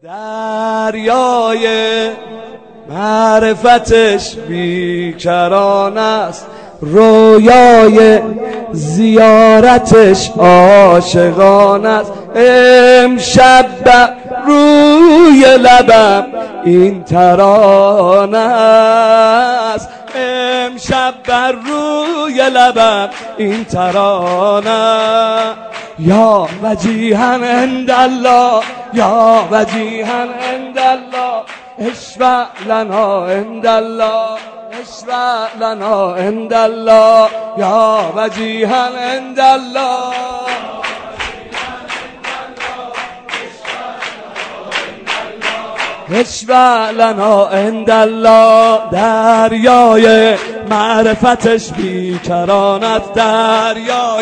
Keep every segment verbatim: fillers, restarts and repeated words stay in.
دریای معرفتش بیکران است، رویای زیارتش عاشقان است. امشب روی لبم این ترانه است، امشب بر روی لبم این ترانه. یا وجیها عند الله، یا وجیها عند الله، اشفع لنا عند الله، اشفع لنا عند الله. یا وجیها عند الله، اشفع لنا عند الله. دریای معرفتش بیکران است، دریای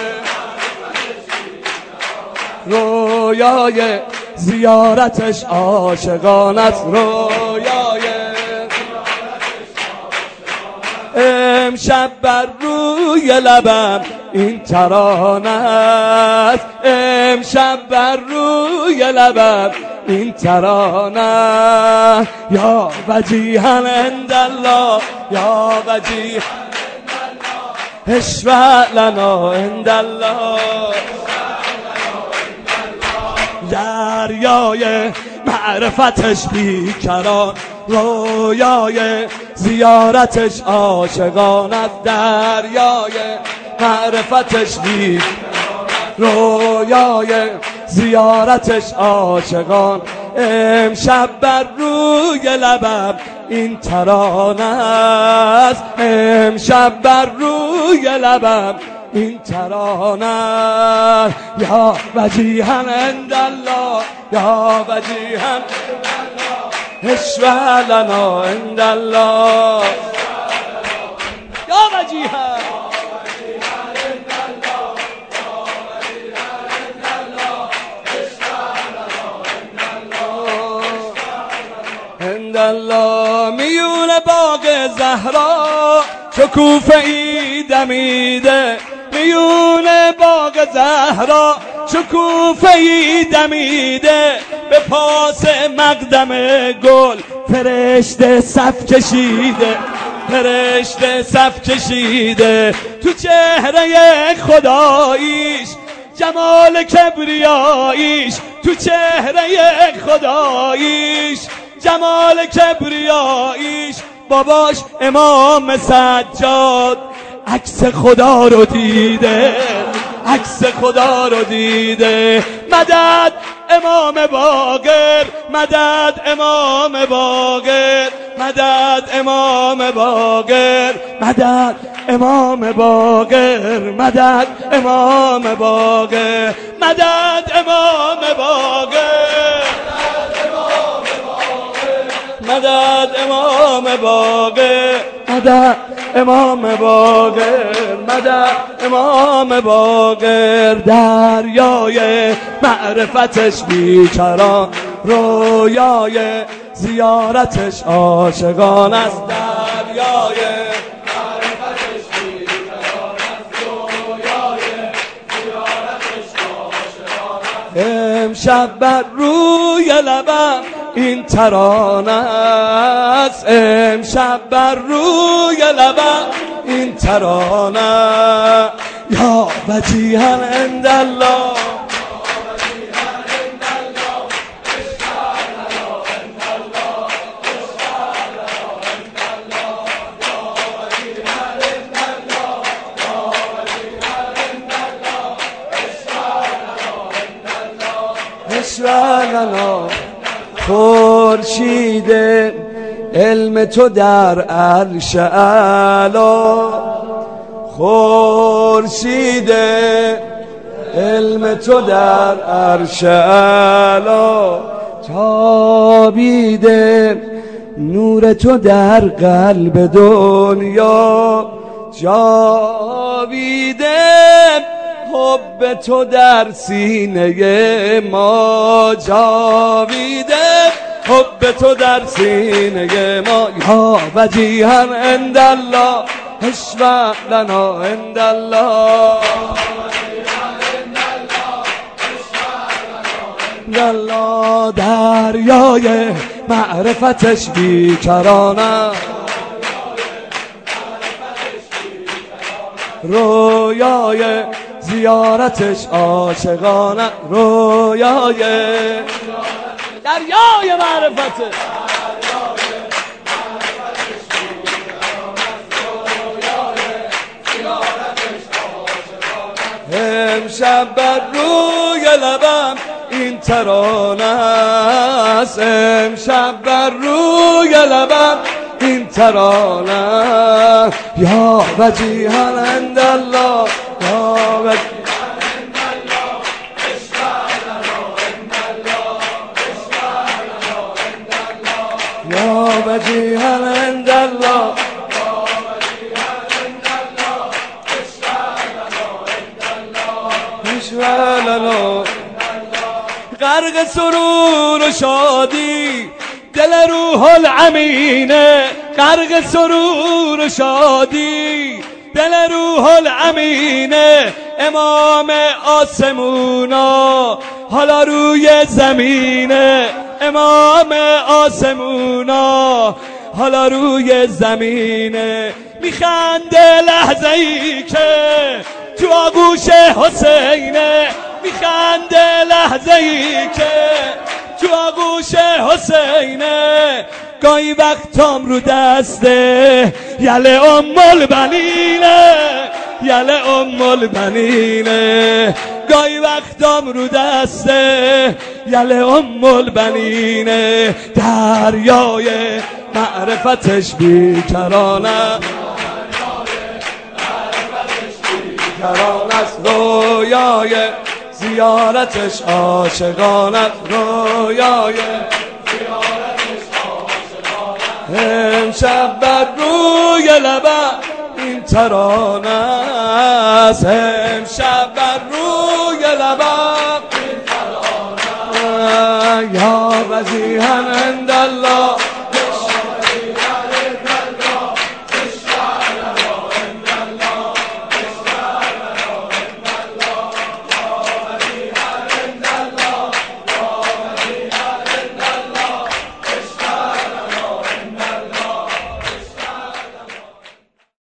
رویای زیارتش عاشقان است، رویای امشب بر روی لبم این ترانه است، امشب بر روی لبم این ترانه. یا وجیها عند الله، یا وجیها اشفع لنا عند الله. دریای معرفتش بیکران، رویای زیارتش عاشقان است. دریای معرفتش بیکران، رویای زیارتش عاشقان. امشب بر روی لبم این ترانه است، امشب بر روی لبم این ترانه. یا وجیها عند الله، یا وجیها اشفع لنا عند الله. یا وجیها عند الله. میون باغ زهرا شکوفه ای دمیده، میون باغ زهرا شکوفه ای دمیده. به پاس مقدم گل فرشته صف کشیده، فرشته صف کشیده. تو چهره خداییش جمال کبریاییش، تو چهره خداییش جمال کبریاییش. باباش امام سجاد عکس خدا رو دیده، عکس خدا رو دیده. مدد امام باقر، مدد امام باقر، مدد امام باقر، مدد امام باقر، مدد امام باقر، مدد امام باقر، مدد امام باقر، مدد امام باقر، مدد امام باقر. دریای معرفتش بیکران، رویای زیارتش عاشقان است. دریای معرفتش بیکران است، رویای زیارتش عاشقان است. امشب بر روی لبم این ترانه است، امشب بر روی لبم این ترانه. یا وجیها عند الله، اشفع لنا. خورشید علم تو در عرش اعلی، خورشید علم تو در عرش اعلی. تابیده نور تو در قلب دنیا، جاویده حب تو در سینه ما، جاویده حب تو در سینه ما. یا وجیها عند الله، اشفع لنا عند الله. الله دریای معرفتش بیکرانه، رویای زیارتش عاشقانه، رویای دریای معرفتش امشب بر روی لبم این ترانه است، امشب بر روی لبم این ترانه، یا وجیها عند الله، یا وجیها عند الله، یا وجیها عند الله، غرق سرور و شادی دل روح الامینه، غرق سرور و شادی دل روح الامینه، امام آسمونا حالا روی زمینه، امام آسمونا حالا روی زمینه، میخنده لحظه ای که تو آغوش حسینه، میخنده لحظه ای که تو آغوش حسینه، گاهی وقتام رو دسته یله ام البنینه، یله ام البنینه، گاهی وقتام رو دسته یله ام البنینه، دریای معرفتش بیکرانه، کران است رویای زیارتش عاشقان است، رویای زیارتش عاشقان است، امشب بر روی لبم این ترانه است، امشب بر روی لبم این ترانه است، یا وجیها عند